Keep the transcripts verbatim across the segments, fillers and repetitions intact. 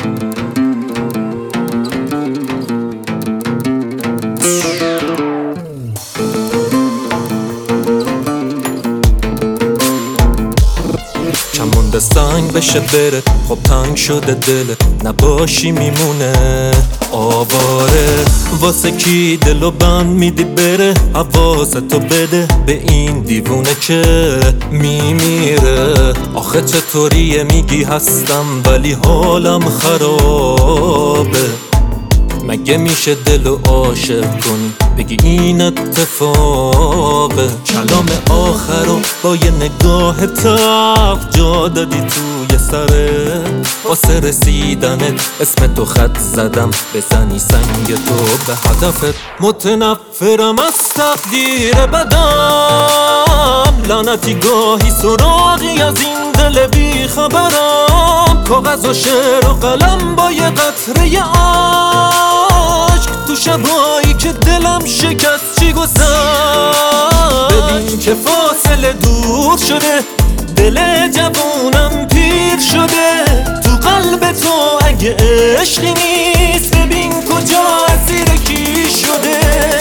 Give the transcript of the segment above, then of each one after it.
کمونده سنگ بشه بره، خب تنگ شده دله، نباشی میمونه آواره. واسه کی دلو بند میدی بره، حواستو بده به این دیوونه که میمیره. آخه چطوریه میگی هستم ولی حالم خرابه؟ مگه میشه دلو عاشق کنی بگی این اتفاقه؟ کلام آخرو با یه نگاه تلخ جا دادی توی سره، واسه رسیدنت اسم تو خط زدم بزنی سنگ تو به هدفت. متنفرم از تقدیر بدم، لعنتی گاهی سراغی از این دل بی خبرم. کاغذ و شعر و قلم با یه قطره عشق، تو شبایی که دلم شکست چی گذشت. ببین که فاصله دور شده، دل جوونم پیر شده. تو قلب تو اگه عشقی نیست، ببین کجا اسیر کی شده.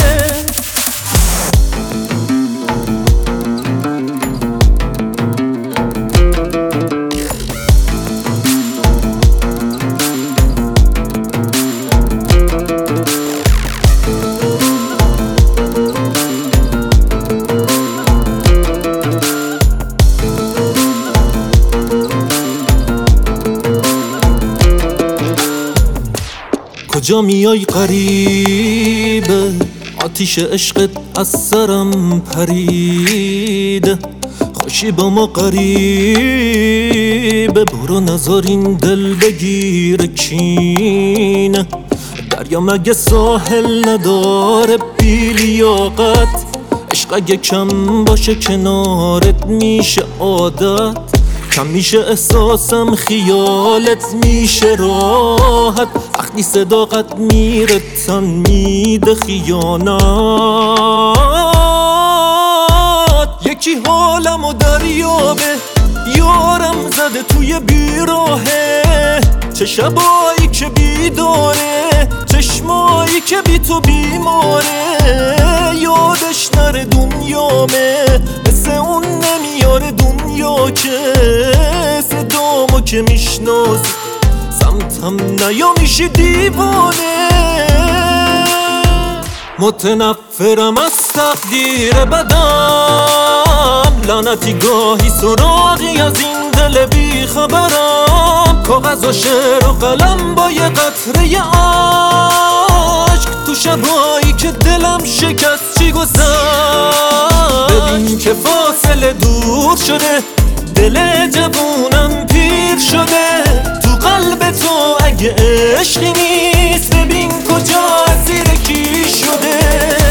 کجا میای قریبه، آتیش عشقت از سرم پریده. خوشی با ما قریبه، برو نذار این دل بگیره کینه. دریا مگه ساحل نداره بی لیاقت؟ عشق اگه کم باشه کنارت میشه عادت. کم میشه احساسم خیالت میشه راحت. وقتی صداقت میره تن میده خیانت. یکی حالمو دریابه، یارم زده توی بیراهه. چه شبایی که بیداره، چشمایی که بی تو بیماره. یادش نره دنیامه، مثل اون نمیاره دنیا که. صدامو که میشناسی سمتم نیا میشی دیوانه. متنفرم از تقدیر بدم، لعنتی گاهی سراغی از این دل بی خبرم. کاغذ و شعر و قلم با یه قطره عشق، تو شبایی که دلم شکست چی گذشت. ببین که فاصله دور شده، دل جوونم پیر شده. تو قلب تو اگه عشقی نیست، ببین کجا اسیر کی شده.